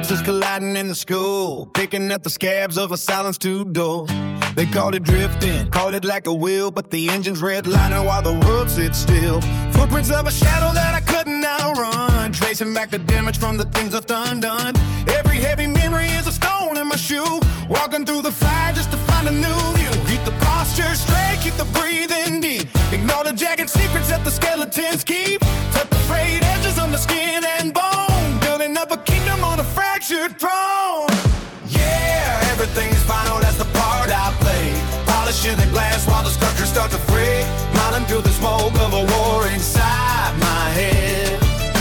voices colliding in the school, picking at the scabs of a silenced two-door. They called it drifting, called it like a wheel, but the engine's redlining while the world sits still. Footprints of a shadow that I couldn't outrun, tracing back the damage from the things I've done. Every heavy memory is a stone in my shoe, walking through the fire just to find a new view. Keep the posture straight, keep the breathing deep, ignore the jagged secrets that the skeletons keep. Tuck the frayed edges under skin and bone, building up a kingdom on a fractured throne. Yeah, everything's final, that's the part I play. Polishing the glass while the structures start to fray, smiling through the smoke of a war inside my head.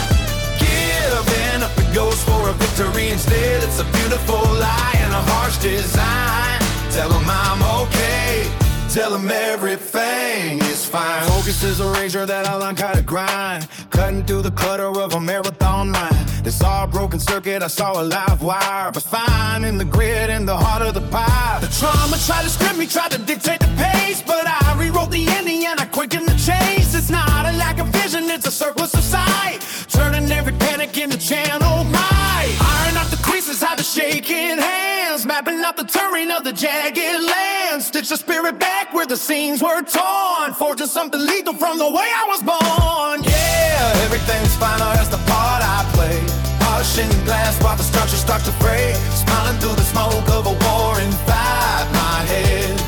Giving up the ghost for a victory instead. It's a beautiful lie and a harsh design. Tell them I'm okay, tell them everything is fine. Focus is a razor that I'll uncut to grind, cutting through the clutter of a marathon mind. They saw a broken circuit, I saw a live wire, but finding the grit in the heart of the pie. The trauma tried to script me, tried to dictate the pace, but I rewrote the ending and I quickened the chase. It's not a lack of vision, it's a surplus of sight, turning every panic into channeled might. Iron out the creases, hide the shaking hands, mapping out the terrain of the jagged land. Stitch the spirit back where the seams were torn, forging something lethal from the way I was born. Yeah, everything's final, that's the part I play. Polishing glass while the structure starts to fray, smiling through the smoke of a war inside my head.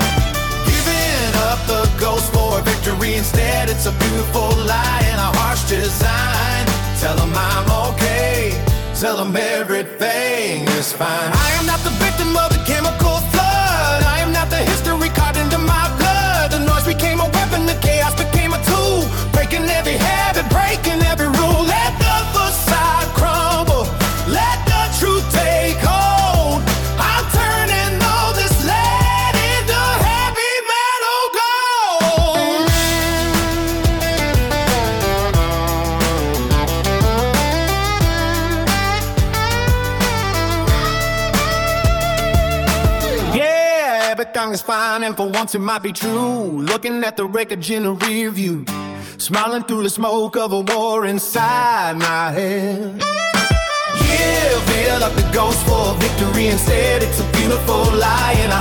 Giving up the ghost for victory instead. It's a beautiful lie and a harsh design. Tell them I'm okay, tell them everything is fine. I am not the victim of the chemical flood, I am not the history carved into my blood. The noise became a weapon, the chaos became a tool, breaking every habit, breaking every rule. Let the facade crumble, let the truth take hold. I'm turning all this lead into heavy metal gold. Yeah, everything is fine and for once it might be true. Looking at the wreckage in a rear view, smiling through the smoke of a war inside my head. Yeah, veil up the ghost for victory instead. It's a beautiful lie and a